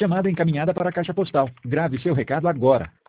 Chamada encaminhada para a caixa postal. Grave seu recado agora.